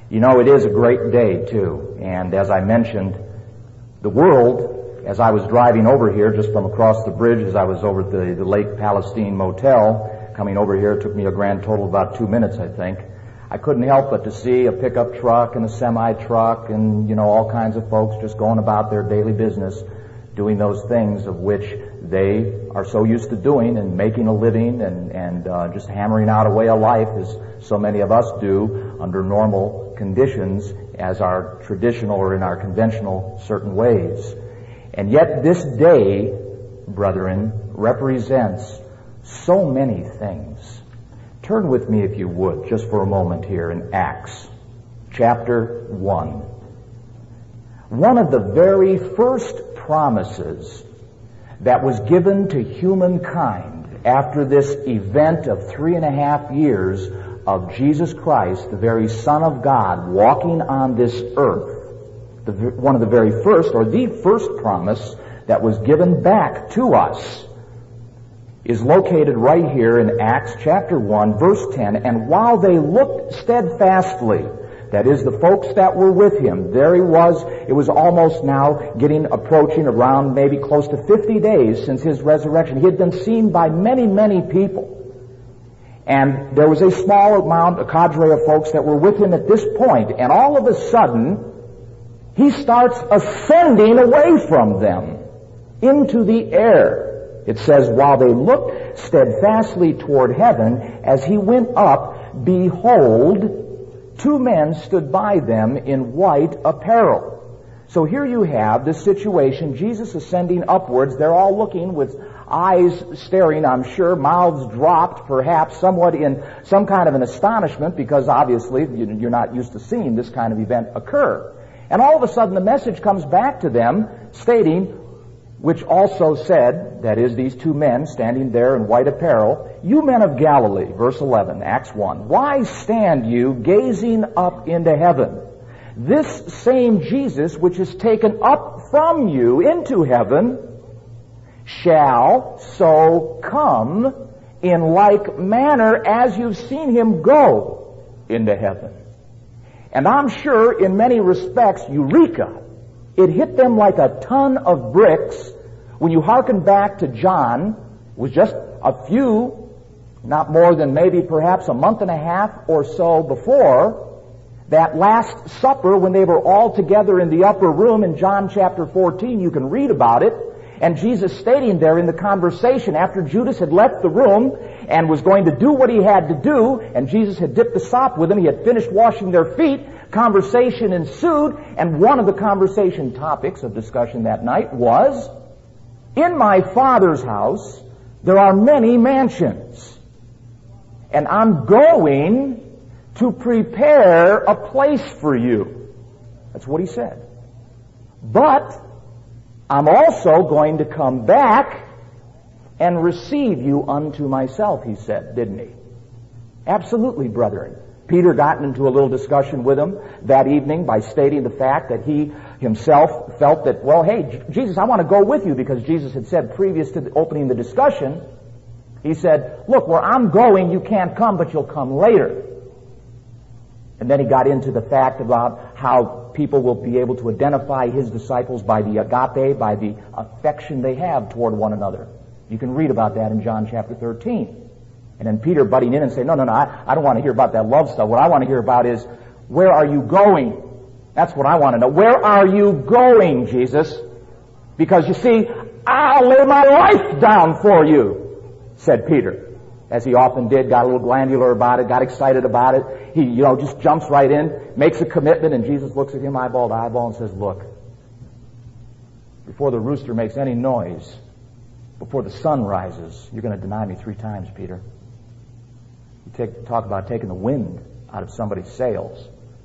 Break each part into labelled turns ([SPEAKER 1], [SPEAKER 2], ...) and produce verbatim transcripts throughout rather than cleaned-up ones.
[SPEAKER 1] You know, it is a great day, too. And as I mentioned, the world, as I was driving over here, just from across the bridge, as I was over at the, the Lake Palestine Motel, coming over here, it took me a grand total of about two minutes, I think. I couldn't help but to see a pickup truck and a semi-truck and, you know, all kinds of folks just going about their daily business, doing those things of which they are so used to doing and making a living and, and uh, just hammering out a way of life as so many of us do under normal conditions as our traditional or in our conventional certain ways. And yet this day, brethren, represents so many things. Turn with me, if you would, just for a moment here in Acts chapter one. One of the very first promises that was given to humankind after this event of three and a half years of Jesus Christ, the very Son of God, walking on this earth, the, one of the very first, or the first promise that was given back to us, is located right here in Acts chapter one, verse ten. And while they looked steadfastly, that is, the folks that were with him, there he was. It was almost now getting, approaching around maybe close to fifty days since his resurrection. He had been seen by many, many people. And there was a small amount, a cadre of folks that were with him at this point. And all of a sudden, he starts ascending away from them into the air. It says, while they looked steadfastly toward heaven, as he went up, behold, two men stood by them in white apparel. So here you have this situation, Jesus ascending upwards. They're all looking with eyes staring, I'm sure, mouths dropped, perhaps somewhat in some kind of an astonishment, because obviously you're not used to seeing this kind of event occur. And all of a sudden the message comes back to them stating, which also said, that is, these two men standing there in white apparel, you men of Galilee, verse eleven, Acts one, why stand you gazing up into heaven? This same Jesus which is taken up from you into heaven shall so come in like manner as you've seen him go into heaven. And I'm sure in many respects, Eureka, it hit them like a ton of bricks when you hearken back to John. It was just a few, not more than maybe perhaps a month and a half or so before that Last Supper, when they were all together in the upper room in John chapter fourteen. You can read about it. And Jesus stating there in the conversation after Judas had left the room and was going to do what he had to do, and Jesus had dipped the sop with him, he had finished washing their feet, conversation ensued, and one of the conversation topics of discussion that night was, in my Father's house there are many mansions, and I'm going to prepare a place for you. That's what he said. But I'm also going to come back and receive you unto myself, he said, didn't he? Absolutely, brethren. Peter got into a little discussion with him that evening by stating the fact that he himself felt that, well, hey, Jesus, I want to go with you, because Jesus had said previous to the opening the discussion, he said, look, where I'm going, you can't come, but you'll come later. And then he got into the fact about how people will be able to identify his disciples by the agape, by the affection they have toward one another. You can read about that in John chapter thirteen. And then Peter butting in and saying, no, no, no, I, I don't want to hear about that love stuff. What I want to hear about is, where are you going? That's what I want to know. Where are you going, Jesus? Because you see, I'll lay my life down for you, said Peter. As he often did, got a little glandular about it, got excited about it. He, you know, just jumps right in, makes a commitment, and Jesus looks at him eyeball to eyeball and says, look, before the rooster makes any noise, before the sun rises, you're going to deny me three times, Peter. You take, talk about taking the wind out of somebody's sails,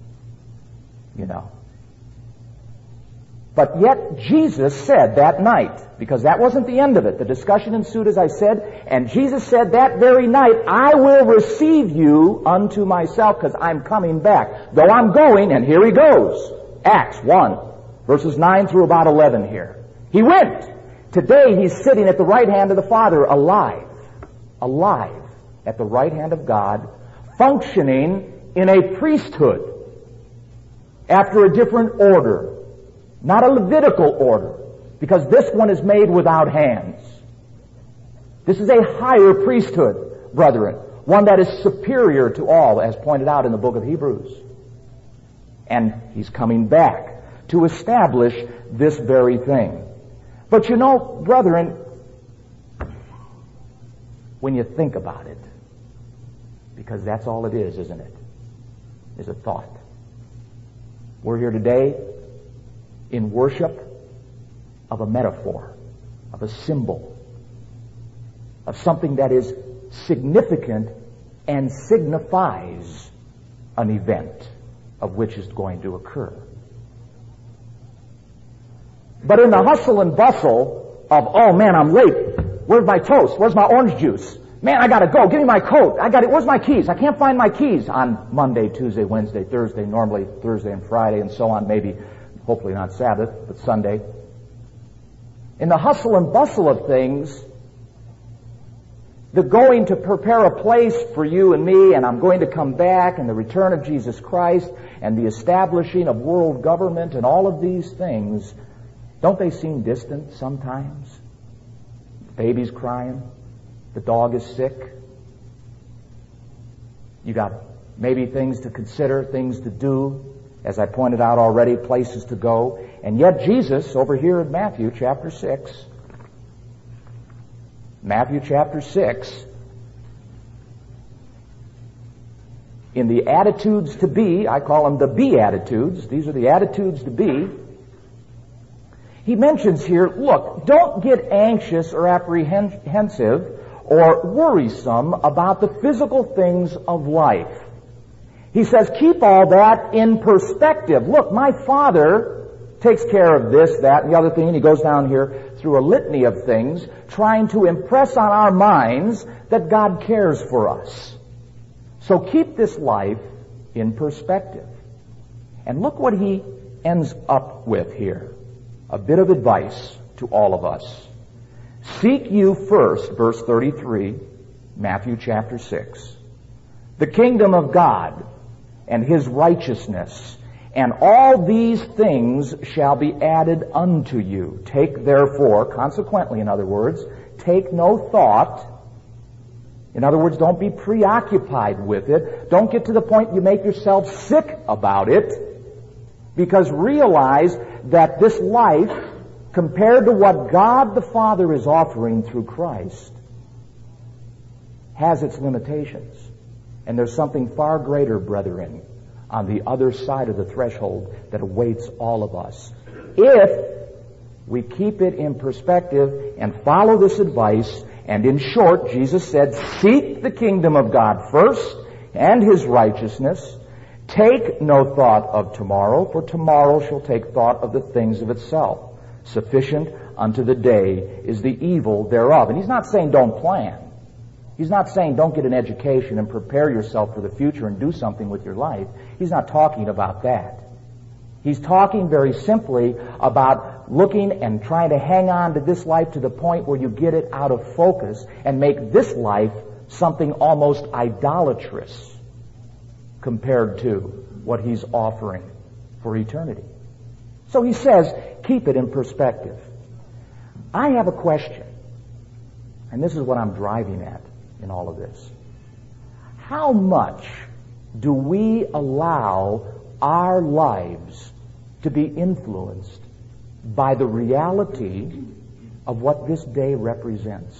[SPEAKER 1] you know. But yet Jesus said that night, because that wasn't the end of it. The discussion ensued, as I said, and Jesus said that very night, I will receive you unto myself, because I'm coming back. Though I'm going, and here he goes. Acts one, verses nine through about eleven here. He went. Today he's sitting at the right hand of the Father, alive. Alive at the right hand of God, functioning in a priesthood. after a different order, not a Levitical order, because this one is made without hands. This is a higher priesthood, brethren, one that is superior to all, as pointed out in the book of Hebrews. And he's coming back to establish this very thing. But you know, brethren, when you think about it, because that's all it is, isn't it? Is a thought. We're here today in worship of a metaphor, of a symbol, of something that is significant and signifies an event of which is going to occur. But in the hustle and bustle of, oh man, I'm late. Where's my toast? Where's my orange juice? Man, I gotta go. Give me my coat. I got it. Where's my keys? I can't find my keys on Monday, Tuesday, Wednesday, Thursday, normally Thursday and Friday and so on, maybe, hopefully not Sabbath, but Sunday. In the hustle and bustle of things, the going to prepare a place for you and me, and I'm going to come back, and the return of Jesus Christ, and the establishing of world government, and all of these things, don't they seem distant sometimes? The baby's crying. The dog is sick. You got maybe things to consider, things to do, as I pointed out already, places to go. And yet Jesus, over here in Matthew chapter six, Matthew chapter six, in the attitudes to be, I call them the Beatitudes, these are the attitudes to be, he mentions here, look, don't get anxious or apprehensive or worrisome about the physical things of life. He says, keep all that in perspective. Look, my Father takes care of this, that, and the other thing, and he goes down here through a litany of things, trying to impress on our minds that God cares for us. So keep this life in perspective. And look what he ends up with here. A bit of advice to all of us. Seek you first, verse thirty-three, Matthew chapter six, the kingdom of God and his righteousness, and all these things shall be added unto you. Take therefore, consequently, in other words, take no thought. In other words, don't be preoccupied with it. Don't get to the point you make yourself sick about it, because realize that this life, compared to what God the Father is offering through Christ, has its limitations. And there's something far greater, brethren, on the other side of the threshold that awaits all of us, if we keep it in perspective and follow this advice. And in short, Jesus said, seek the kingdom of God first and his righteousness. Take no thought of tomorrow, for tomorrow shall take thought of the things of itself. Sufficient unto the day is the evil thereof. And he's not saying don't plan. He's not saying don't get an education and prepare yourself for the future and do something with your life. He's not talking about that. He's talking very simply about looking and trying to hang on to this life to the point where you get it out of focus and make this life something almost idolatrous compared to what he's offering for eternity. So he says, keep it in perspective. I have a question, and this is what I'm driving at in all of this. How much do we allow our lives to be influenced by the reality of what this day represents?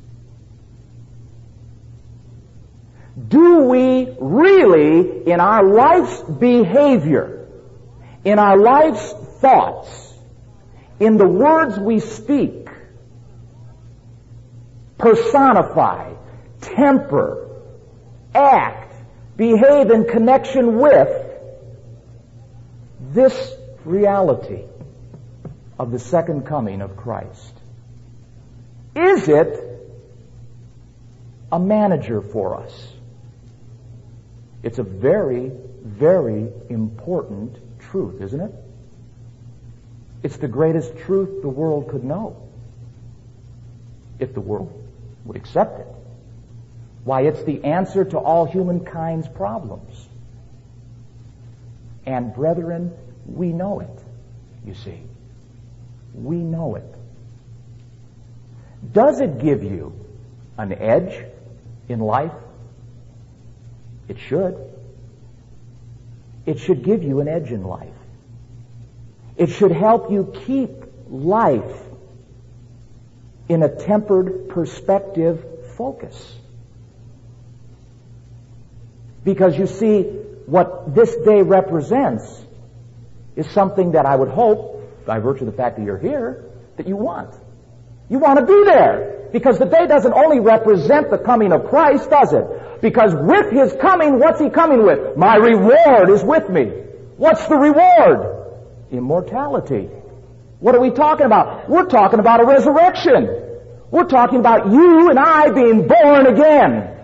[SPEAKER 1] Do we really, in our life's behavior, in our life's thoughts, in the words we speak, personify, temper, act, behave in connection with this reality of the second coming of Christ? Is it a manager for us? It's a very, very important truth, isn't it? It's the greatest truth the world could know, if the world would accept it. Why, it's the answer to all humankind's problems. And brethren, we know it, you see. We know it. Does it give you an edge in life? It should. It should give you an edge in life. It should help you keep life in a tempered perspective focus. Because you see, what this day represents is something that I would hope, by virtue of the fact that you're here, that you want. You want to be there. Because the day doesn't only represent the coming of Christ, does it? Because with His coming, what's He coming with? My reward is with me. What's the reward? Immortality. What are we talking about? We're talking about a resurrection. We're talking about you and I being born again.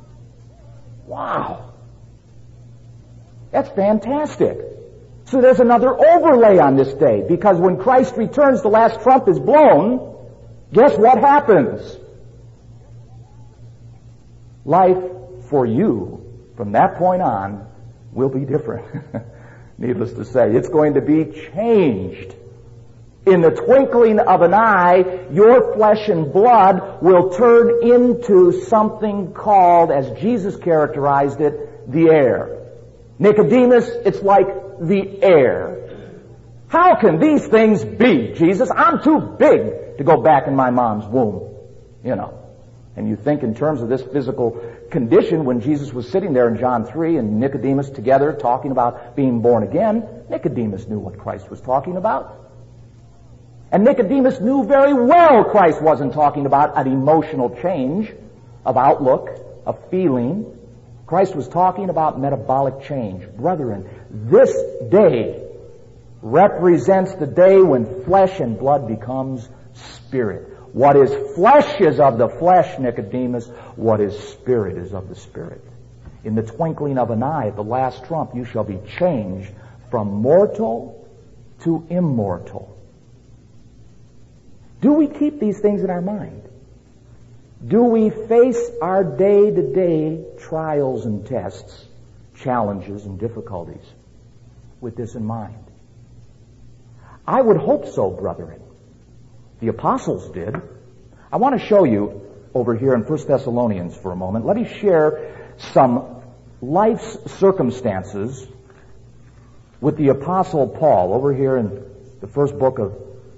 [SPEAKER 1] Wow. That's fantastic. So there's another overlay on this day, because when Christ returns, the last trump is blown, guess what happens? Life for you, from that point on, will be different. Needless to say, it's going to be changed. In the twinkling of an eye, your flesh and blood will turn into something called, as Jesus characterized it, the air. Nicodemus, it's like the air. How can these things be, Jesus? I'm too big to go back in my mom's womb. You know. And you think in terms of this physical condition, when Jesus was sitting there in John three and Nicodemus together talking about being born again, Nicodemus knew what Christ was talking about. And Nicodemus knew very well Christ wasn't talking about an emotional change of outlook, of feeling. Christ was talking about metabolic change. Brethren, this day represents the day when flesh and blood becomes spirit. What is flesh is of the flesh, Nicodemus. What is spirit is of the spirit. In the twinkling of an eye, at the last trump, you shall be changed from mortal to immortal. Do we keep these things in our mind? Do we face our day-to-day trials and tests, challenges and difficulties with this in mind? I would hope so, brethren. The apostles did. I want to show you over here in First Thessalonians for a moment. Let me share some life's circumstances with the apostle Paul over here in the first book of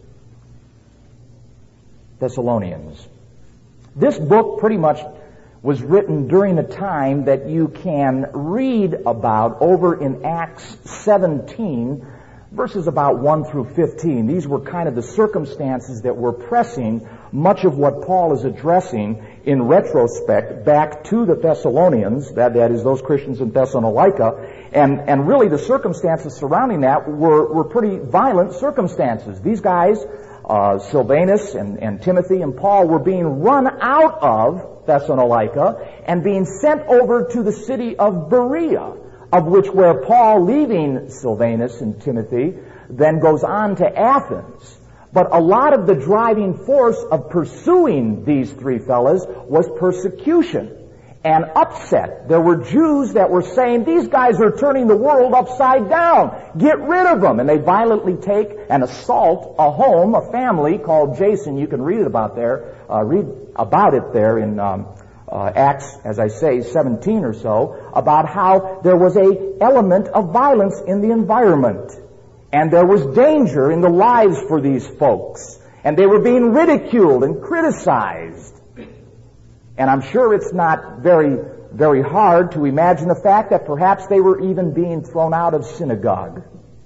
[SPEAKER 1] Thessalonians. This book pretty much was written during a time that you can read about over in Acts seventeen, verses about one through fifteen. These were kind of the circumstances that were pressing much of what Paul is addressing in retrospect back to the Thessalonians, that, that is those Christians in Thessalonica, and, and really the circumstances surrounding that were, were pretty violent circumstances. These guys, uh, Silvanus and, and Timothy and Paul, were being run out of Thessalonica and being sent over to the city of Berea, of which where Paul, leaving Silvanus and Timothy, then goes on to Athens. But a lot of the driving force of pursuing these three fellas was persecution and upset. There were Jews that were saying, these guys are turning the world upside down. Get rid of them. And they violently take and assault a home, a family called Jason. You can read it about there, uh, read about it there in um, uh, Acts, as I say, seventeen or so, about how there was a element of violence in the environment. And there was danger in the lives for these folks. And they were being ridiculed and criticized. And I'm sure it's not very, very hard to imagine the fact that perhaps they were even being thrown out of synagogue.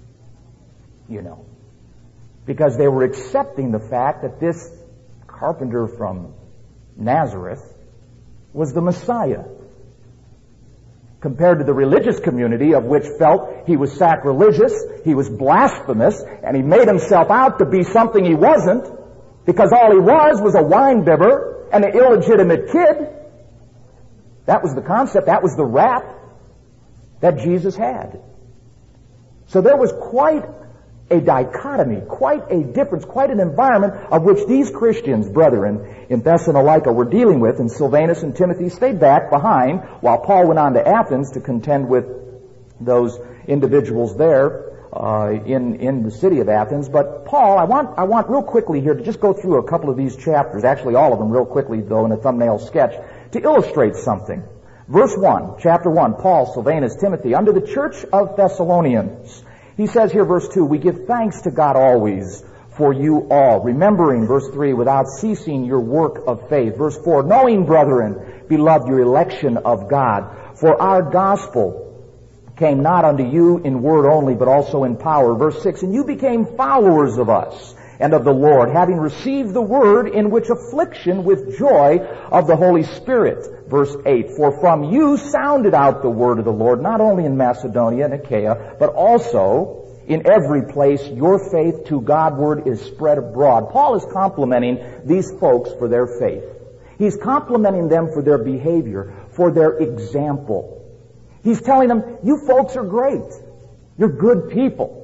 [SPEAKER 1] You know. Because they were accepting the fact that this carpenter from Nazareth was the Messiah. Compared to the religious community, of which felt he was sacrilegious, he was blasphemous, and he made himself out to be something he wasn't, because all he was was a wine bibber and an illegitimate kid. That was the concept, that was the rap that Jesus had. So there was quite a dichotomy, quite a difference, quite an environment of which these Christians, brethren, in Thessalonica were dealing with, and Silvanus and Timothy stayed back behind while Paul went on to Athens to contend with those individuals there uh, in in the city of Athens. But Paul, I want I want real quickly here to just go through a couple of these chapters, actually all of them real quickly, though, in a thumbnail sketch, to illustrate something. Verse one, chapter one, Paul, Silvanus, Timothy, unto the church of Thessalonians. He says here, verse two, we give thanks to God always for you all, remembering, verse three, without ceasing your work of faith. Verse four, knowing, brethren, beloved, your election of God, for our gospel came not unto you in word only, but also in power. Verse six, and you became followers of us and of the Lord, having received the word in which affliction with joy of the Holy Spirit. Verse eight, for from you sounded out the word of the Lord, not only in Macedonia and Achaia, but also in every place your faith to Godward is spread abroad. Paul is complimenting these folks for their faith. He's complimenting them for their behavior, for their example. He's telling them, you folks are great. You're good people.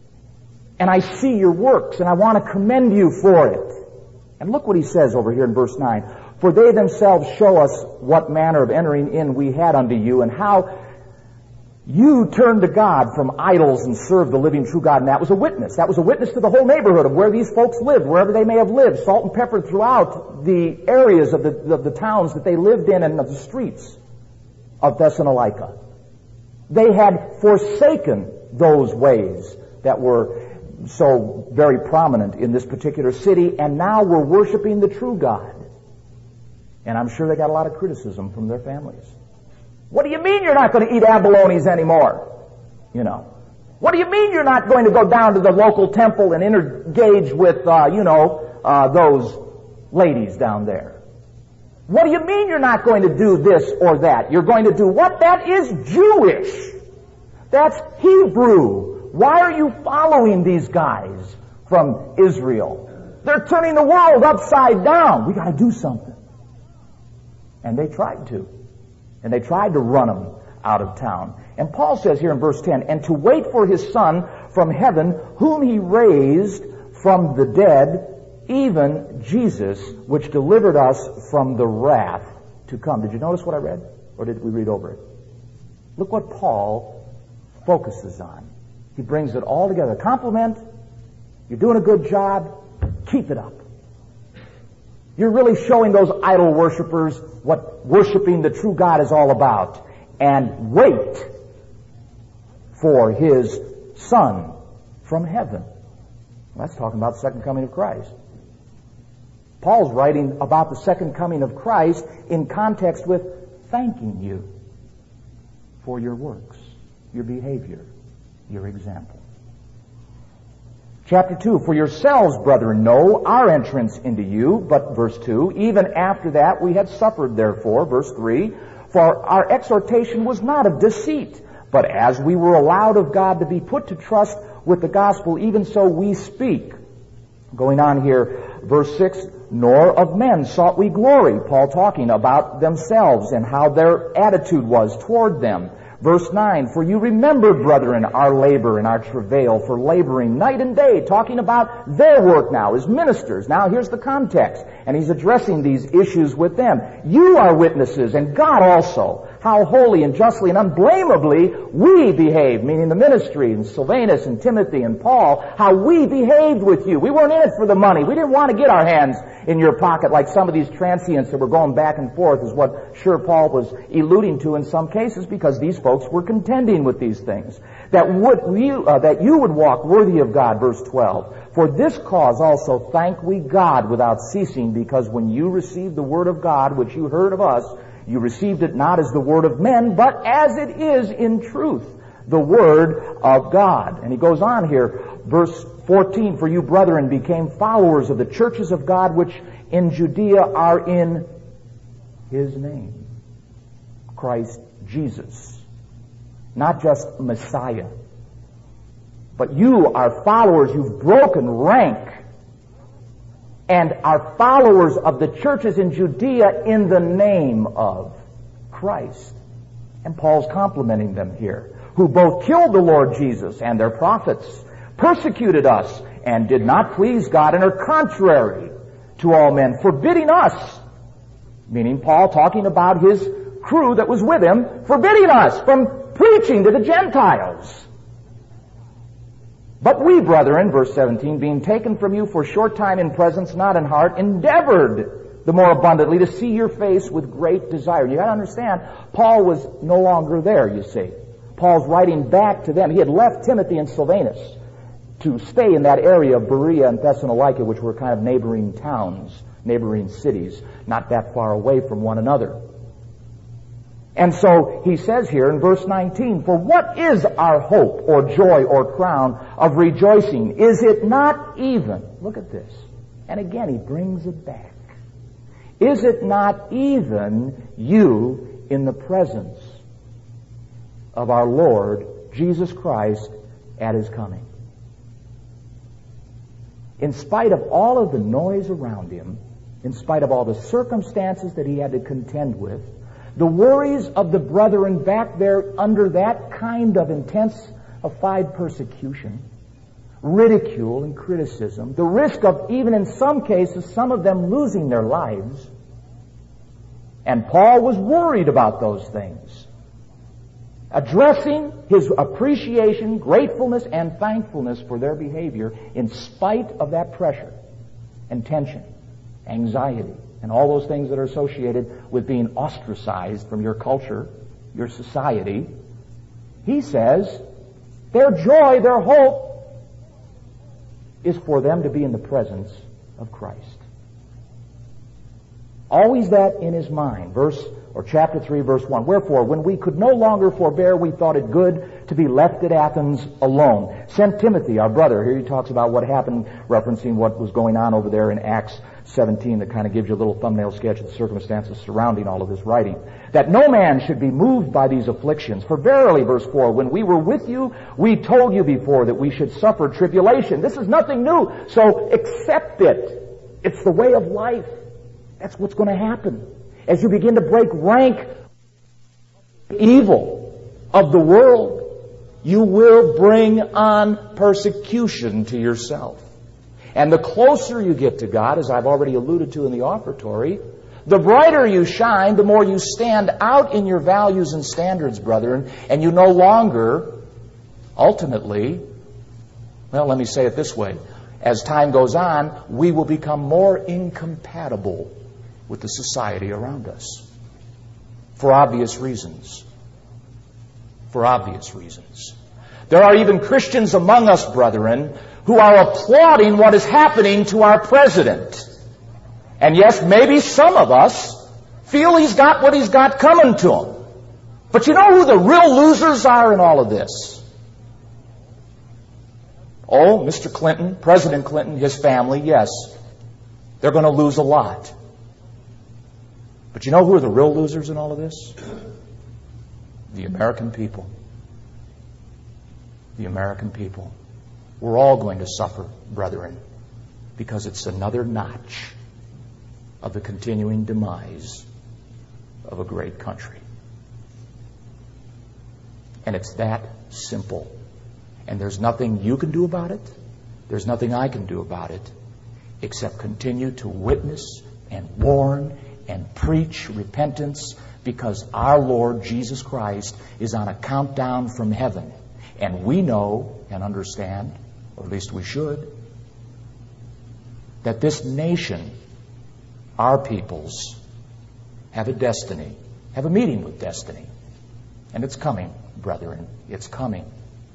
[SPEAKER 1] And I see your works, and I want to commend you for it. And look what he says over here in verse nine. For they themselves show us what manner of entering in we had unto you, and how you turned to God from idols and served the living true God. And that was a witness. That was a witness to the whole neighborhood of where these folks lived, wherever they may have lived, salt and pepper throughout the areas of the, of the towns that they lived in and of the streets of Thessalonica. They had forsaken those ways that were so very prominent in this particular city, and now were worshiping the true God. And I'm sure they got a lot of criticism from their families. What do you mean you're not going to eat abalones anymore? You know. What do you mean you're not going to go down to the local temple and engage with, uh, you know, uh, those ladies down there? What do you mean you're not going to do this or that? You're going to do what? That is Jewish. That's Hebrew. Why are you following these guys from Israel? They're turning the world upside down. We got to do something. And they tried to. And they tried to run them out of town. And Paul says here in verse ten, and to wait for his Son from heaven, whom he raised from the dead, even Jesus, which delivered us from the wrath to come. Did you notice what I read? Or did we read over it? Look what Paul focuses on. He brings it all together. Compliment. You're doing a good job. Keep it up. You're really showing those idol worshipers what worshiping the true God is all about. And wait for his Son from heaven. That's talking about the second coming of Christ. Paul's writing about the second coming of Christ in context with thanking you for your works, your behavior, your example. Chapter two, for yourselves, brethren, know our entrance into you, but verse two, even after that we had suffered therefore, verse three, for our exhortation was not of deceit, but as we were allowed of God to be put to trust with the gospel, even so we speak. Going on here, verse six, nor of men sought we glory, Paul talking about themselves and how their attitude was toward them. Verse nine, for you remember, brethren, our labor and our travail for laboring night and day, talking about their work now as ministers. Now here's the context, and he's addressing these issues with them. You are witnesses, and God also, how holy and justly and unblameably we behave, meaning the ministry, and Silvanus and Timothy and Paul, how we behaved with you. We weren't in it for the money. We didn't want to get our hands in your pocket like some of these transients that were going back and forth, is what sure Paul was alluding to in some cases, because these folks were contending with these things. That would you, uh, that you would walk worthy of God, verse twelve. For this cause also thank we God without ceasing, because when you received the word of God, which you heard of us, you received it not as the word of men, but as it is in truth, the word of God. And he goes on here, verse fourteen, for you, brethren, became followers of the churches of God, which in Judea are in his name, Christ Jesus. Not just Messiah. But you are followers. You've broken rank and are followers of the churches in Judea in the name of Christ. And Paul's complimenting them here, who both killed the Lord Jesus and their prophets, persecuted us, and did not please God, and are contrary to all men, forbidding us, meaning Paul talking about his crew that was with him, forbidding us from preaching to the Gentiles But we, brethren, verse seventeen, being taken from you for a short time in presence, not in heart, endeavored the more abundantly to see your face with great desire. You got to understand, Paul was no longer there, you see. Paul's writing back to them. He had left Timothy and Silvanus to stay in that area of Berea and Thessalonica, which were kind of neighboring towns, neighboring cities, not that far away from one another. And so he says here in verse nineteen, for what is our hope or joy or crown of rejoicing? Is it not even, look at this, and again he brings it back. Is it not even you in the presence of our Lord Jesus Christ at His coming? In spite of all of the noise around him, in spite of all the circumstances that he had to contend with, the worries of the brethren back there under that kind of intensified persecution, ridicule and criticism, the risk of even in some cases some of them losing their lives, and Paul was worried about those things, addressing his appreciation, gratefulness, and thankfulness for their behavior in spite of that pressure and tension, anxiety, and all those things that are associated with being ostracized from your culture, your society. He says their joy, their hope is for them to be in the presence of Christ. Always that in his mind. Verse or chapter three, verse one. Wherefore, when we could no longer forbear, we thought it good to be left at Athens alone. Sent Timothy, our brother. Here he talks about what happened, referencing what was going on over there in Acts seventeen, that kind of gives you a little thumbnail sketch of the circumstances surrounding all of this writing. That no man should be moved by these afflictions. For verily, verse four, when we were with you, we told you before that we should suffer tribulation. This is nothing new, so accept it. It's the way of life. That's what's going to happen. As you begin to break rank evil of the world, you will bring on persecution to yourself. And the closer you get to God, as I've already alluded to in the offertory, the brighter you shine, the more you stand out in your values and standards, brethren, and you no longer, ultimately, well, let me say it this way, as time goes on, we will become more incompatible with the society around us. For obvious reasons. For obvious reasons. There are even Christians among us, brethren, who are applauding what is happening to our president. And yes, maybe some of us feel he's got what he's got coming to him. But you know who the real losers are in all of this? Oh, Mister Clinton, President Clinton, his family, yes. They're going to lose a lot. But you know who are the real losers in all of this? The American people. The American people. We're all going to suffer, brethren, because it's another notch of the continuing demise of a great country. And it's that simple. And there's nothing you can do about it. There's nothing I can do about it except continue to witness and warn and preach repentance, because our Lord Jesus Christ is on a countdown from heaven. And we know and understand, or at least we should, that this nation, our peoples, have a destiny, have a meeting with destiny. And it's coming, brethren. It's coming.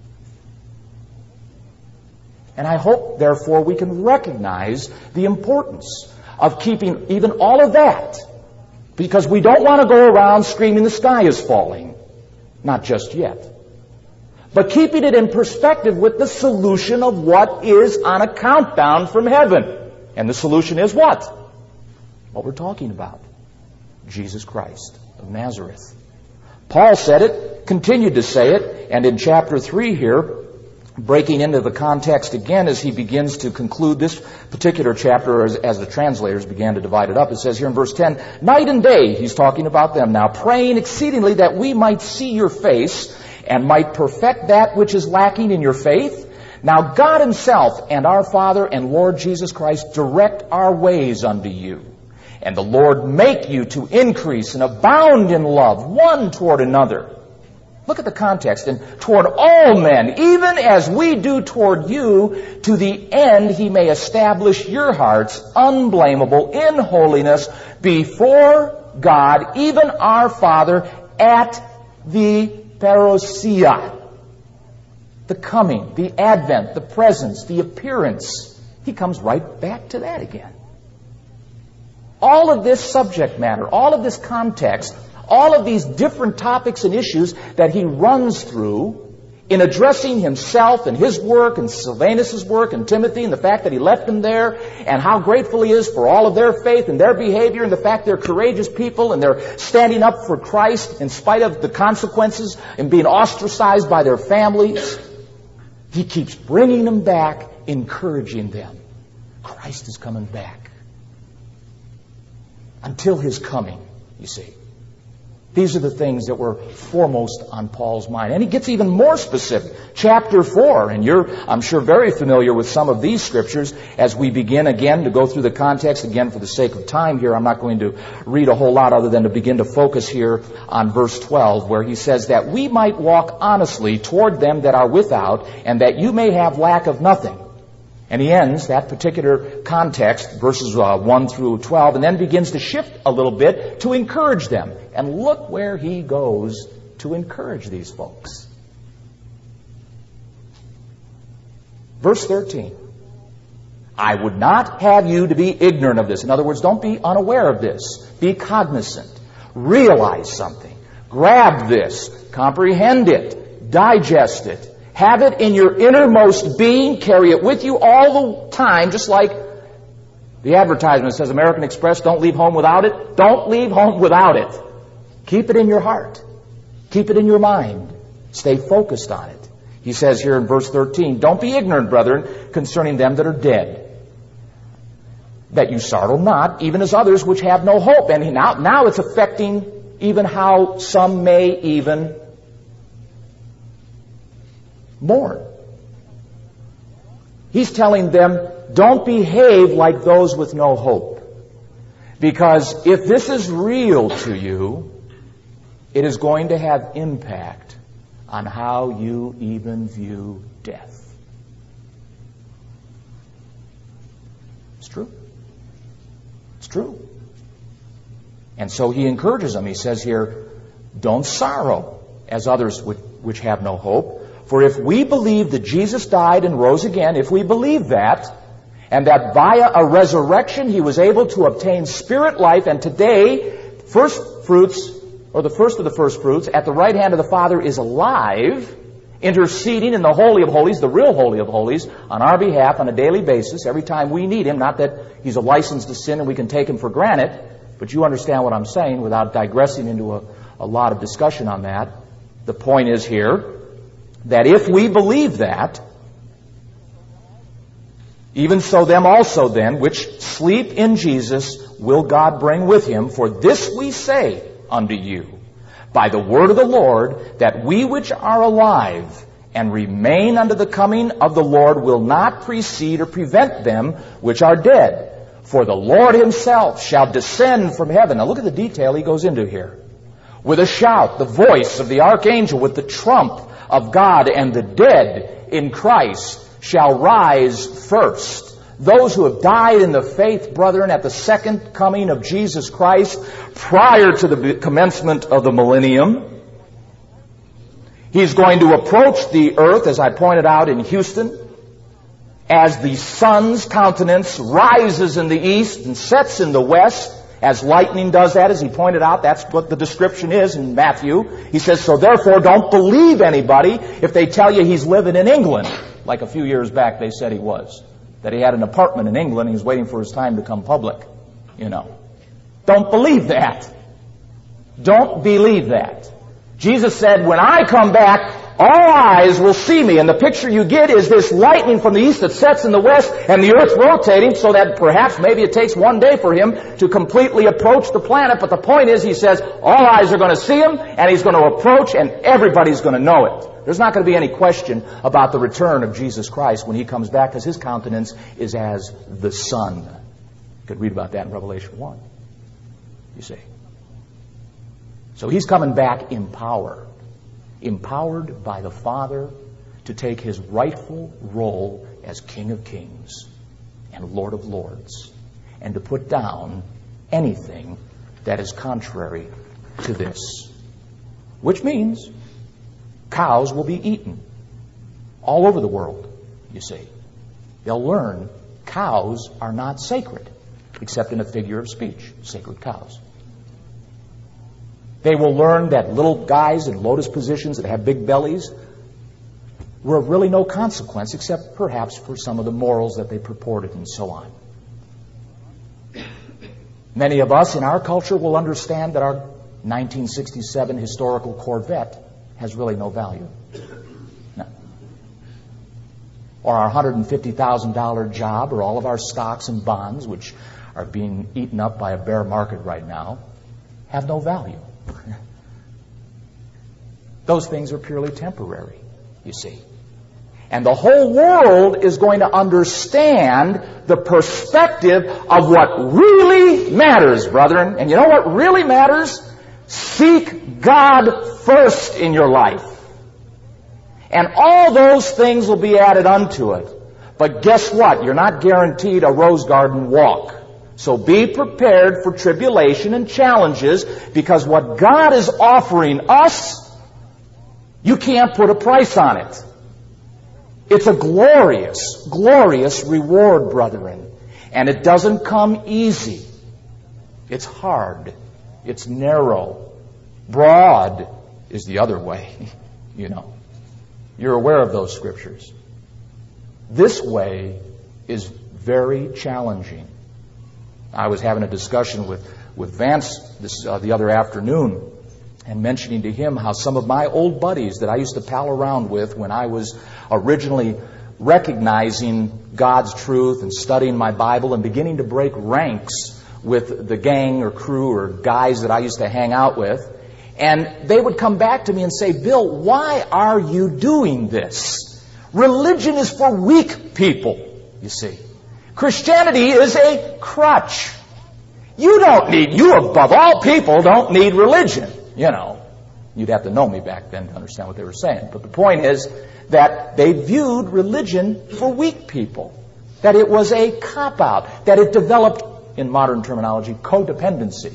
[SPEAKER 1] And I hope, therefore, we can recognize the importance of keeping even all of that, because we don't want to go around screaming the sky is falling. Not just yet. But keeping it in perspective with the solution of what is on a countdown from heaven. And the solution is what? What we're talking about. Jesus Christ of Nazareth. Paul said it, continued to say it, and in chapter three here, breaking into the context again as he begins to conclude this particular chapter, as, as the translators began to divide it up. It says here in verse ten, night and day, he's talking about them now, praying exceedingly that we might see your face and might perfect that which is lacking in your faith. Now God himself and our Father and Lord Jesus Christ direct our ways unto you. And the Lord make you to increase and abound in love one toward another, Look at the context. And toward all men, even as we do toward you, to the end he may establish your hearts unblameable in holiness before God, even our Father, at the parousia. The coming, the advent, the presence, the appearance. He comes right back to that again. All of this subject matter, all of this context, all of these different topics and issues that he runs through in addressing himself and his work and Silvanus' work and Timothy and the fact that he left them there and how grateful he is for all of their faith and their behavior and the fact they're courageous people and they're standing up for Christ in spite of the consequences and being ostracized by their families. He keeps bringing them back, encouraging them. Christ is coming back. Until his coming, you see. These are the things that were foremost on Paul's mind. And he gets even more specific. Chapter four, and you're, I'm sure, very familiar with some of these scriptures as we begin again to go through the context. Again, for the sake of time here, I'm not going to read a whole lot other than to begin to focus here on verse twelve, where he says that we might walk honestly toward them that are without, and that you may have lack of nothing. And he ends that particular context, verses uh, one through twelve, and then begins to shift a little bit to encourage them. And look where he goes to encourage these folks. Verse thirteen. I would not have you to be ignorant of this. In other words, don't be unaware of this. Be cognizant. Realize something. Grab this. Comprehend it. Digest it. Have it in your innermost being. Carry it with you all the time, just like the advertisement says, American Express, don't leave home without it. Don't leave home without it. Keep it in your heart. Keep it in your mind. Stay focused on it. He says here in verse thirteen, don't be ignorant, brethren, concerning them that are dead, that you sorrow not, even as others which have no hope. And now, now it's affecting even how some may even mourn. He's telling them, don't behave like those with no hope. Because if this is real to you, it is going to have impact on how you even view death. It's true. It's true. And so he encourages them. He says here, don't sorrow as others which, which have no hope. For if we believe that Jesus died and rose again, if we believe that, and that via a resurrection he was able to obtain spirit life, and today, first fruits, or the first of the first fruits, at the right hand of the Father is alive, interceding in the Holy of Holies, the real Holy of Holies, on our behalf on a daily basis, every time we need him. Not that he's a license to sin and we can take him for granted, but you understand what I'm saying without digressing into a, a lot of discussion on that. The point is here, that if we believe that, even so them also then, which sleep in Jesus, will God bring with him. For this we say unto you, by the word of the Lord, that we which are alive and remain unto the coming of the Lord will not precede or prevent them which are dead. For the Lord himself shall descend from heaven. Now look at the detail he goes into here. With a shout, the voice of the archangel, with the trump of God, and the dead in Christ shall rise first. Those who have died in the faith, brethren, at the second coming of Jesus Christ, prior to the commencement of the millennium. He's going to approach the earth, as I pointed out in Houston, as the sun's countenance rises in the east and sets in the west, as lightning does that, as he pointed out. That's what the description is in Matthew. He says, so therefore don't believe anybody if they tell you he's living in England. Like a few years back they said he was. That he had an apartment in England and he was waiting for his time to come public. You know. Don't believe that. Don't believe that. Jesus said, when I come back, all eyes will see me. And the picture you get is this lightning from the east that sets in the west and the earth rotating so that perhaps maybe it takes one day for him to completely approach the planet. But the point is, he says, all eyes are going to see him and he's going to approach and everybody's going to know it. There's not going to be any question about the return of Jesus Christ when he comes back, because his countenance is as the sun. You could read about that in Revelation one. You see. So he's coming back in power. empowered by the Father to take his rightful role as King of Kings and Lord of Lords, and to put down anything that is contrary to this. Which means cows will be eaten all over the world, you see. They'll learn cows are not sacred, except in a figure of speech, sacred cows. They will learn that little guys in lotus positions that have big bellies were of really no consequence, except perhaps for some of the morals that they purported and so on. Many of us in our culture will understand that our nineteen sixty-seven historical Corvette has really no value. No. Or our one hundred fifty thousand dollars job, or all of our stocks and bonds, which are being eaten up by a bear market right now, have no value. Those things are purely temporary, you see. And the whole world is going to understand the perspective of what really matters, brethren. And you know what really matters? Seek God first in your life. And all those things will be added unto it. But guess what? You're not guaranteed a rose garden walk. So be prepared for tribulation and challenges, because what God is offering us, you can't put a price on it. It's a glorious, glorious reward, brethren. And it doesn't come easy. It's hard. It's narrow. Broad is the other way, you know. You're aware of those scriptures. This way is very challenging. I was having a discussion with, with Vance this uh, the other afternoon, and mentioning to him how some of my old buddies that I used to pal around with when I was originally recognizing God's truth and studying my Bible and beginning to break ranks with the gang or crew or guys that I used to hang out with. And they would come back to me and say, Bill, why are you doing this? Religion is for weak people, you see. Christianity is a crutch. You don't need, you above all people don't need religion, you know. You'd have to know me back then to understand what they were saying. But the point is that they viewed religion for weak people. That it was a cop-out. That it developed, in modern terminology, codependency.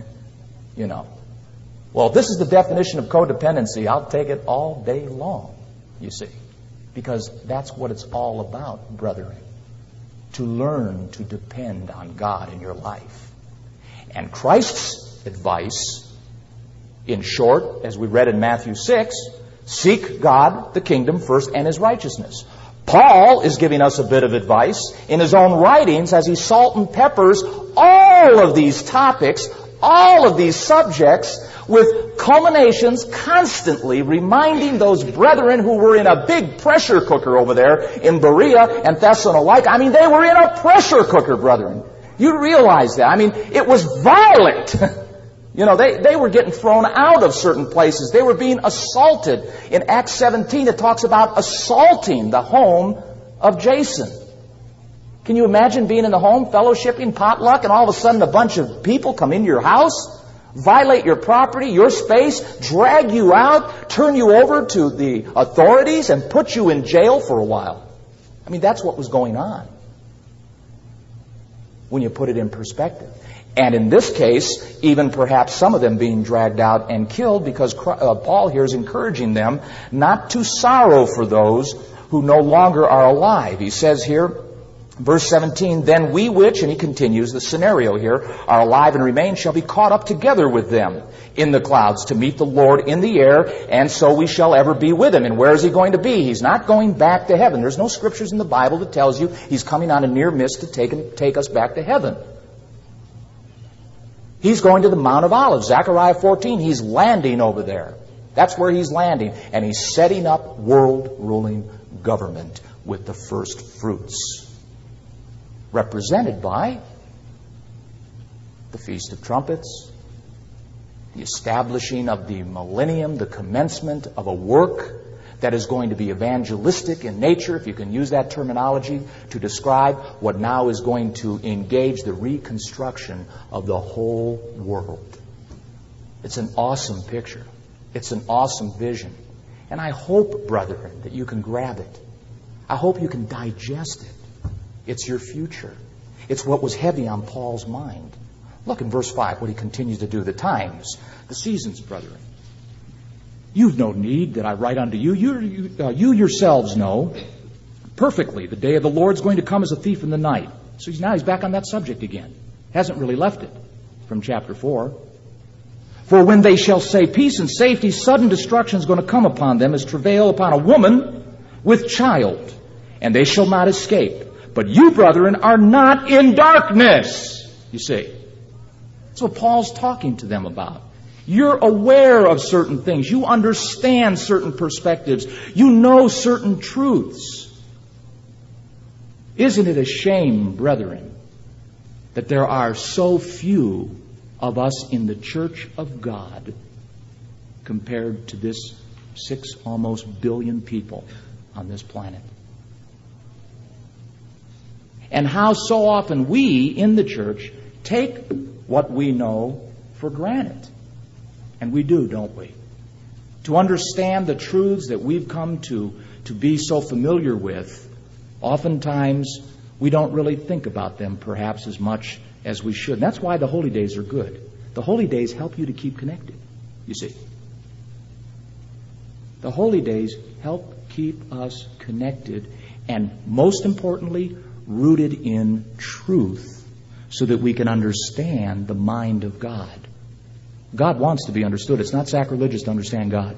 [SPEAKER 1] You know. Well, if this is the definition of codependency, I'll take it all day long, you see. Because that's what it's all about, brethren. To learn to depend on God in your life. And Christ's advice, in short, as we read in Matthew six, seek God, the kingdom first, and His righteousness. Paul is giving us a bit of advice in his own writings as he salt and peppers all of these topics, all of these subjects, with culminations constantly reminding those brethren who were in a big pressure cooker over there in Berea and Thessalonica. I mean, they were in a pressure cooker, brethren. You realize that. I mean, it was violent. You know, they, they were getting thrown out of certain places. They were being assaulted. In Acts seventeen, it talks about assaulting the home of Jason. Can you imagine being in the home, fellowshipping, potluck, and all of a sudden a bunch of people come into your house, violate your property, your space, drag you out, turn you over to the authorities, and put you in jail for a while? I mean, that's what was going on when you put it in perspective. And in this case, even perhaps some of them being dragged out and killed, because uh, Paul here is encouraging them not to sorrow for those who no longer are alive. He says here, verse seventeen, then we which, and he continues the scenario here, are alive and remain shall be caught up together with them in the clouds to meet the Lord in the air, and so we shall ever be with Him. And where is He going to be? He's not going back to heaven. There's no scriptures in the Bible that tells you He's coming on a near mist to take, him, take us back to heaven. He's going to the Mount of Olives. Zechariah fourteen, He's landing over there. That's where He's landing. And He's setting up world-ruling government with the first fruits, represented by the Feast of Trumpets, the establishing of the millennium, the commencement of a work that is going to be evangelistic in nature, if you can use that terminology, to describe what now is going to engage the reconstruction of the whole world. It's an awesome picture. It's an awesome vision.
[SPEAKER 2] And I hope, brethren, that you can grab it. I hope you can digest it. It's your future. It's what was heavy on Paul's mind. Look in verse five, what he continues to do. The times, the seasons, brethren. You've no need that I write unto you. You, you, uh, you yourselves know perfectly the day of the Lord's going to come as a thief in the night. So he's, now he's back on that subject again. Hasn't really left it from chapter four. For when they shall say peace and safety, sudden destruction is going to come upon them as travail upon a woman with child, and they shall not escape. But you, brethren, are not in darkness. You see, that's what Paul's talking to them about. You're aware of certain things. You understand certain perspectives. You know certain truths. Isn't it a shame, brethren, that there are so few of us in the church of God compared to this six almost billion people on this planet? And how so often we in the church take what we know for granted. And we do, don't we? To understand the truths that we've come to, to be so familiar with, oftentimes we don't really think about them perhaps as much as we should. And that's why the holy days are good. The holy days help you to keep connected, you see. The holy days help keep us connected and, most importantly, rooted in truth so that we can understand the mind of God. God wants to be understood. It's not sacrilegious to understand God.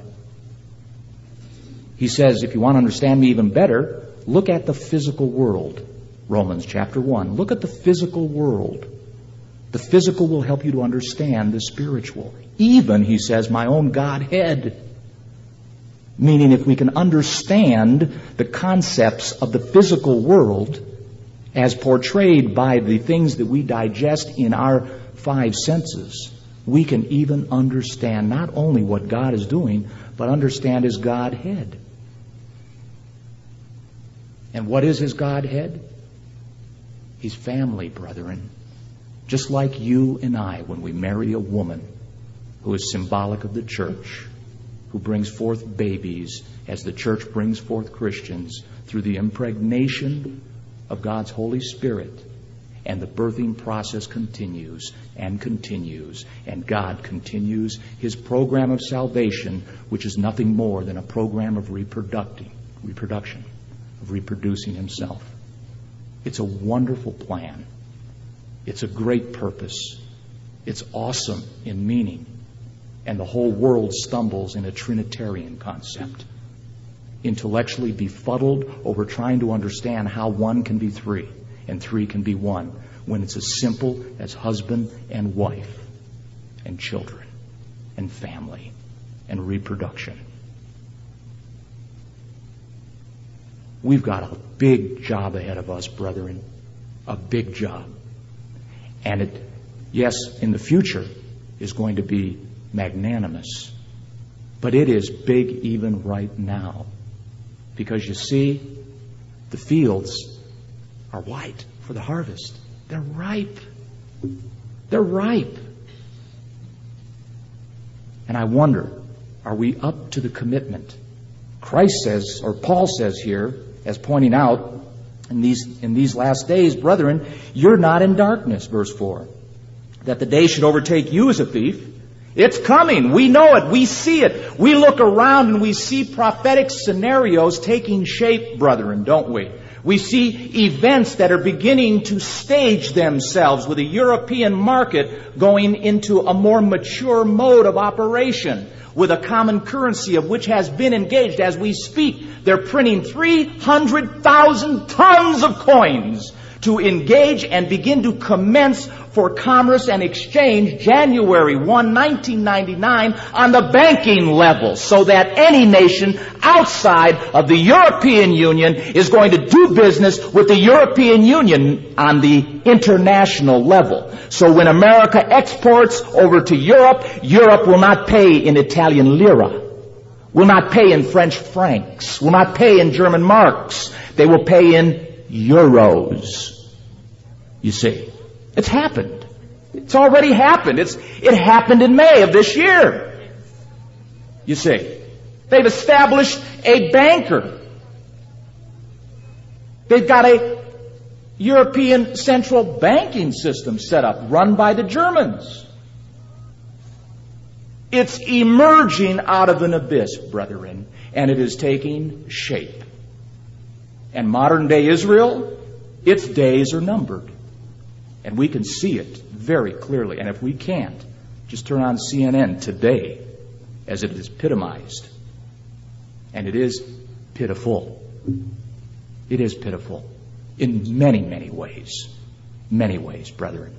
[SPEAKER 2] He says, if you want to understand me even better, look at the physical world. Romans chapter one. Look at the physical world. The physical will help you to understand the spiritual. Even, he says, my own Godhead. Meaning if we can understand the concepts of the physical world as portrayed by the things that we digest in our five senses, we can even understand not only what God is doing, but understand His Godhead. And what is His Godhead? He's family, brethren. Just like you and I, when we marry a woman who is symbolic of the church, who brings forth babies as the church brings forth Christians through the impregnation of God's Holy Spirit. And the birthing process continues and continues. And God continues His program of salvation, which is nothing more than a program of reproducting, reproduction, of reproducing Himself. It's a wonderful plan. It's a great purpose. It's awesome in meaning. And the whole world stumbles in a Trinitarian concept, intellectually befuddled over trying to understand how one can be three and three can be one, when it's as simple as husband and wife and children and family and reproduction. We've got a big job ahead of us, brethren. A big job. And it, yes, in the future is going to be magnanimous. But it is big even right now. Because you see, the fields are white for the harvest. They're ripe. They're ripe. And I wonder, are we up to the commitment? Christ says, or Paul says here, as pointing out, in these, in these last days, brethren, you're not in darkness, verse four. That the day should overtake you as a thief. It's coming. We know it. We see it. We look around and we see prophetic scenarios taking shape, brethren, don't we? We see events that are beginning to stage themselves with the European market going into a more mature mode of operation with a common currency of which has been engaged as we speak. They're printing three hundred thousand tons of coins to engage and begin to commence for commerce and exchange January first, nineteen ninety-nine on the banking level, so that any nation outside of the European Union is going to do business with the European Union on the international level. So when America exports over to Europe, Europe will not pay in Italian lira, will not pay in French francs, will not pay in German marks. They will pay in euros. You see, it's happened. It's already happened. It's, it happened in May of this year. You see, They've established a banker. They've got a European central banking system set up, run by the Germans. It's emerging out of an abyss, brethren, and it is taking shape. And modern day Israel, its days are numbered. And we can see it very clearly. And if we can't, just turn on C N N today as it is epitomized. And it is pitiful. It is pitiful in many, many ways. Many ways, brethren.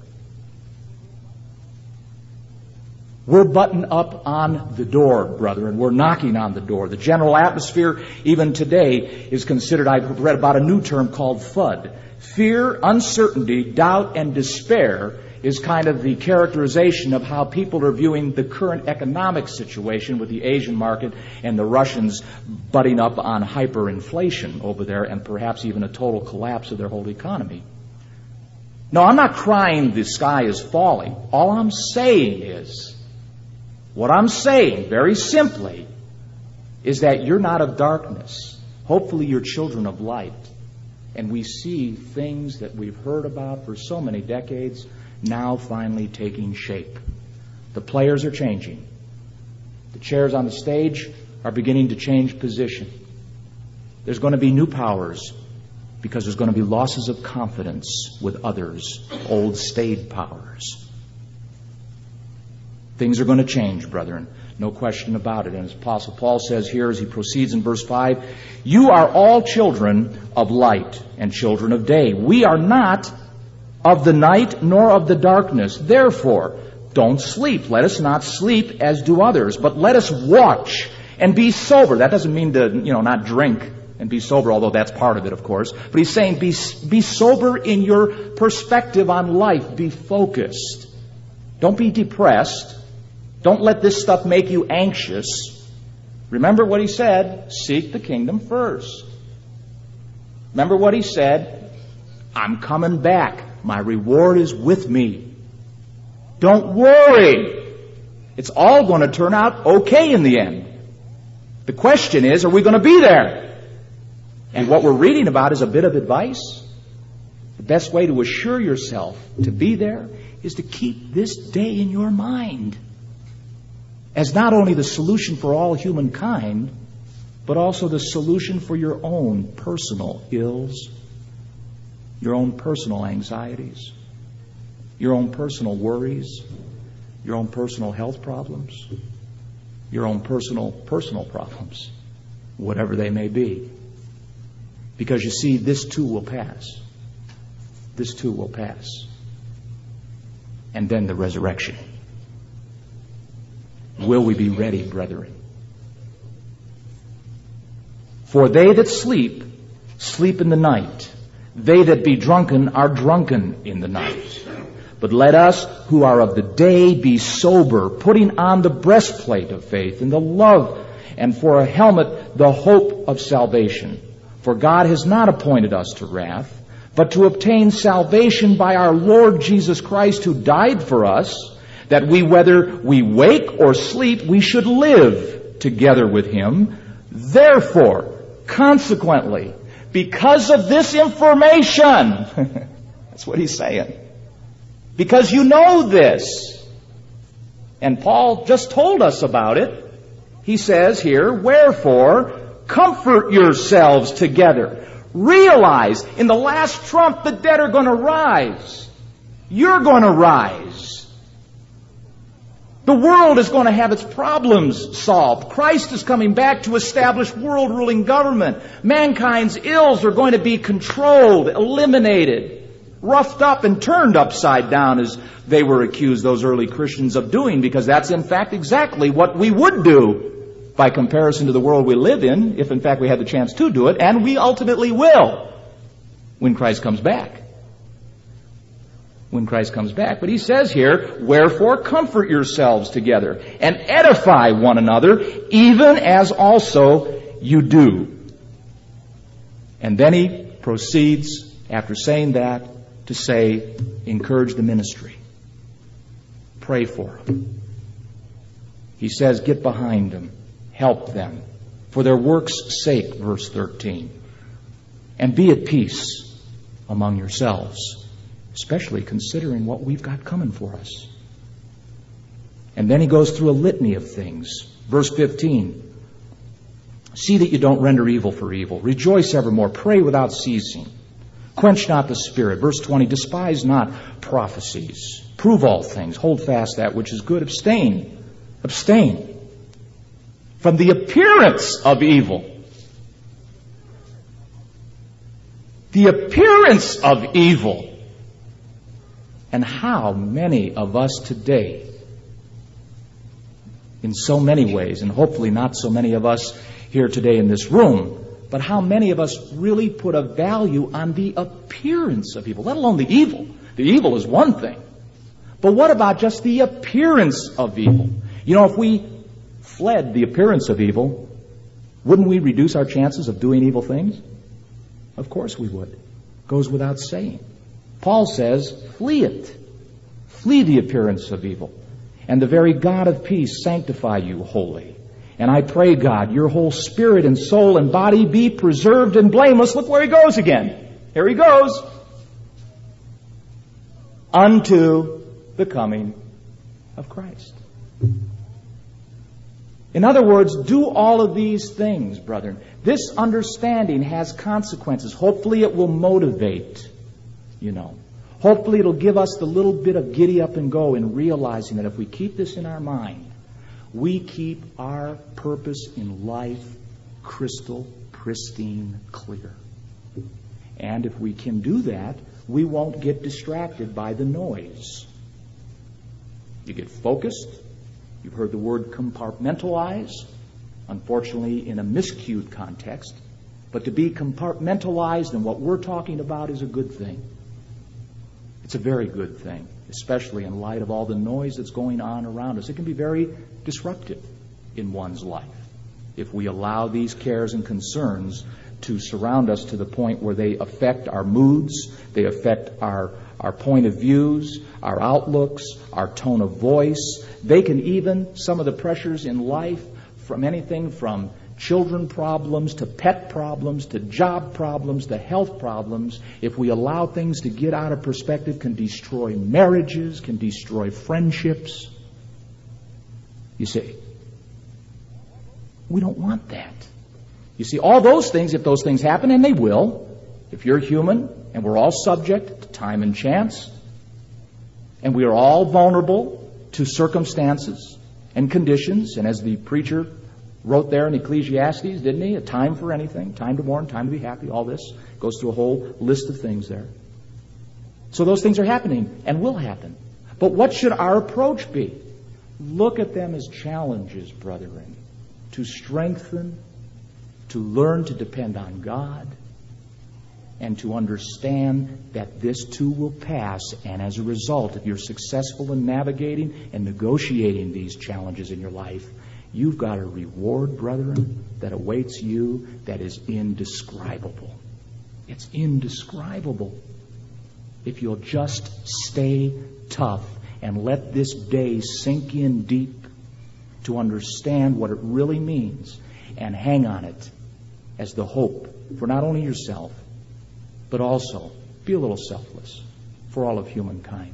[SPEAKER 2] We're buttoned up on the door, brethren. We're knocking on the door. The general atmosphere, even today, is considered, I've read about a new term called FUD. Fear, uncertainty, doubt, and despair is kind of the characterization of how people are viewing the current economic situation with the Asian market and the Russians butting up on hyperinflation over there and perhaps even a total collapse of their whole economy. No, I'm not crying the sky is falling. All I'm saying is, what I'm saying, very simply, is that you're not of darkness. Hopefully you're children of light. And we see things that we've heard about for so many decades now finally taking shape. The players are changing. The chairs on the stage are beginning to change position. There's going to be new powers because there's going to be losses of confidence with others, old staid powers. Things are going to change, brethren. No question about it. And as Apostle Paul says here as he proceeds in verse five, you are all children of light and children of day. We are not of the night nor of the darkness. Therefore, don't sleep. Let us not sleep as do others, but let us watch and be sober. That doesn't mean to, you know, not drink and be sober, although that's part of it, of course. But he's saying be, be sober in your perspective on life. Be focused. Don't be depressed. Don't let this stuff make you anxious. Remember what he said, seek the kingdom first. Remember what he said, I'm coming back. My reward is with me. Don't worry. It's all going to turn out okay in the end. The question is, are we going to be there? And what we're reading about is a bit of advice. The best way to assure yourself to be there is to keep this day in your mind as not only the solution for all humankind, but also the solution for your own personal ills, your own personal anxieties, your own personal worries, your own personal health problems, your own personal, personal problems, whatever they may be. Because you see, this too will pass. This too will pass. And then the resurrection. Will we be ready, brethren? For they that sleep, sleep in the night. They that be drunken are drunken in the night. But let us who are of the day be sober, putting on the breastplate of faith and the love, and for a helmet the hope of salvation. For God has not appointed us to wrath, but to obtain salvation by our Lord Jesus Christ, who died for us, that we, whether we wake or sleep, we should live together with him. Therefore, consequently, because of this information, that's what he's saying, because you know this, and Paul just told us about it, he says here, wherefore, comfort yourselves together. Realize, in the last trump, the dead are going to rise. You're going to rise. The world is going to have its problems solved. Christ is coming back to establish world-ruling government. Mankind's ills are going to be controlled, eliminated, roughed up and turned upside down, as they were accused, those early Christians, of doing, because that's in fact exactly what we would do by comparison to the world we live in, if in fact we had the chance to do it, and we ultimately will when Christ comes back. When Christ comes back. But he says here, wherefore comfort yourselves together and edify one another, even as also you do. And then he proceeds, after saying that, to say, encourage the ministry. Pray for them. He says, get behind them. Help them. for their works' sake, verse thirteen. And be at peace among yourselves, especially considering what we've got coming for us. And then he goes through a litany of things. Verse fifteen. See that you don't render evil for evil. Rejoice evermore. Pray without ceasing. Quench not the spirit. Verse twenty. Despise not prophecies. Prove all things. Hold fast that which is good. Abstain. Abstain from the appearance of evil. The appearance of evil. And how many of us today, in so many ways, and hopefully not so many of us here today in this room, but how many of us really put a value on the appearance of evil, let alone the evil. The evil is one thing. But what about just the appearance of evil? You know, if we fled the appearance of evil, wouldn't we reduce our chances of doing evil things? Of course we would. Goes without saying. Paul says, flee it. Flee the appearance of evil. And the very God of peace sanctify you wholly. And I pray, God, your whole spirit and soul and body be preserved and blameless. Look where he goes again. Here he goes. Unto the coming of Christ. In other words, do all of these things, brethren. This understanding has consequences. Hopefully it will motivate, you know. Hopefully it'll give us the little bit of giddy up and go in realizing that if we keep this in our mind, we keep our purpose in life crystal, pristine, clear. And if we can do that, we won't get distracted by the noise. You get focused. You've heard the word compartmentalize, unfortunately in a miscued context. But to be compartmentalized in what we're talking about is a good thing. It's a very good thing, especially in light of all the noise that's going on around us. It can be very disruptive in one's life if we allow these cares and concerns to surround us to the point where they affect our moods, they affect our, our point of views, our outlooks, our tone of voice. They can even, some of the pressures in life, from anything from children problems to pet problems to job problems to health problems, if we allow things to get out of perspective, can destroy marriages, can destroy friendships. You see, we don't want that. You see, all those things, if those things happen, and they will, if you're human, and we're all subject to time and chance, and we are all vulnerable to circumstances and conditions, and as the preacher wrote there in Ecclesiastes, didn't he? A time for anything, time to mourn, time to be happy, all this goes through a whole list of things there. So those things are happening and will happen. But what should our approach be? Look at them as challenges, brethren, to strengthen, to learn to depend on God, and to understand that this too will pass. And as a result, if you're successful in navigating and negotiating these challenges in your life, you've got a reward, brethren, that awaits you that is indescribable. It's indescribable. If you'll just stay tough and let this day sink in deep to understand what it really means and hang on it as the hope for not only yourself, but also be a little selfless for all of humankind.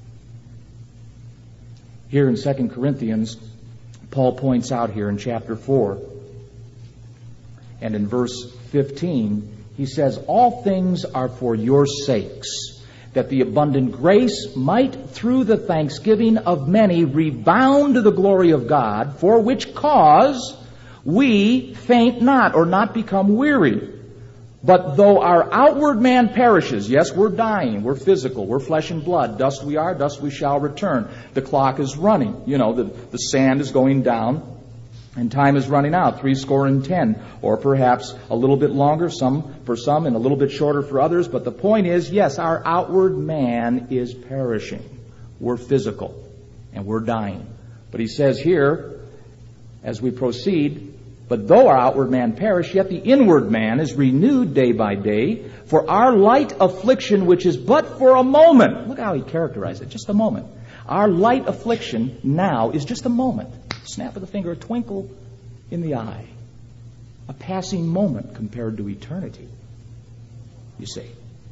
[SPEAKER 2] Here in Second Corinthians, Paul points out here in chapter four and in verse fifteen, he says, all things are for your sakes, that the abundant grace might through the thanksgiving of many rebound to the glory of God, for which cause we faint not, or not become weary. But though our outward man perishes, yes, we're dying, we're physical, we're flesh and blood, dust we are, dust we shall return. The clock is running, you know, the, the sand is going down, and time is running out, three score and ten, or perhaps a little bit longer, some for some, and a little bit shorter for others. But the point is, yes, our outward man is perishing. We're physical, and we're dying. But he says here, as we proceed, but though our outward man perish, yet the inward man is renewed day by day. For our light affliction, which is but for a moment. Look how he characterized it, just a moment. Our light affliction now is just a moment. Snap of the finger, a twinkle in the eye. a passing moment compared to eternity, you see.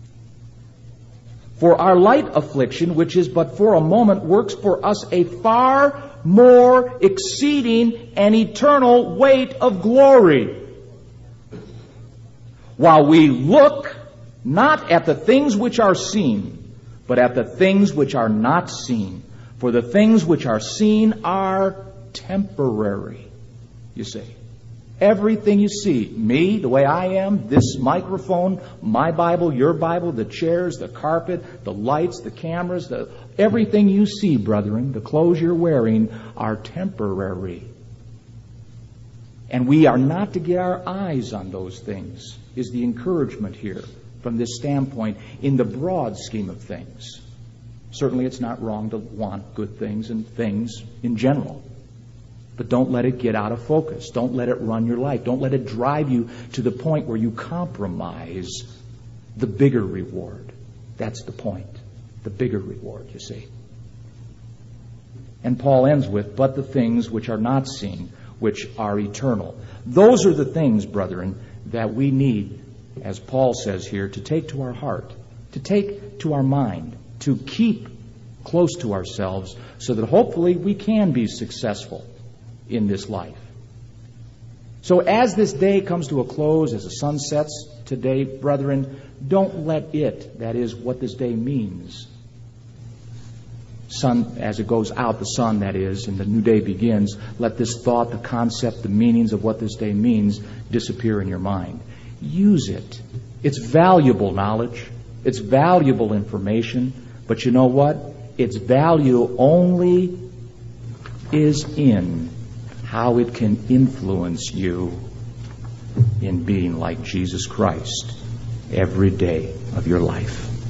[SPEAKER 2] For our light affliction, which is but for a moment, works for us a far more exceeding and eternal weight of glory. While we look not at the things which are seen, but at the things which are not seen. For the things which are seen are temporary, you see. Everything you see, me, the way I am, this microphone, my Bible, your Bible, the chairs, the carpet, the lights, the cameras, the, everything you see, brethren, the clothes you're wearing are temporary. And we are not to get our eyes on those things, is the encouragement here from this standpoint in the broad scheme of things. Certainly it's not wrong to want good things and things in general. But don't let it get out of focus. Don't let it run your life. Don't let it drive you to the point where you compromise the bigger reward. That's the point. The bigger reward, you see. And Paul ends with, but the things which are not seen, which are eternal. Those are the things, brethren, that we need, as Paul says here, to take to our heart, to take to our mind, to keep close to ourselves so that hopefully we can be successful in this life. So as this day comes to a close, as the sun sets today, brethren, don't let it, that is what this day means, sun, as it goes out, the sun, that is, and the new day begins, let this thought, the concept, the meanings of what this day means disappear in your mind. Use it. It's valuable knowledge. It's valuable information. But you know what? Its value only is in how it can influence you in being like Jesus Christ every day of your life.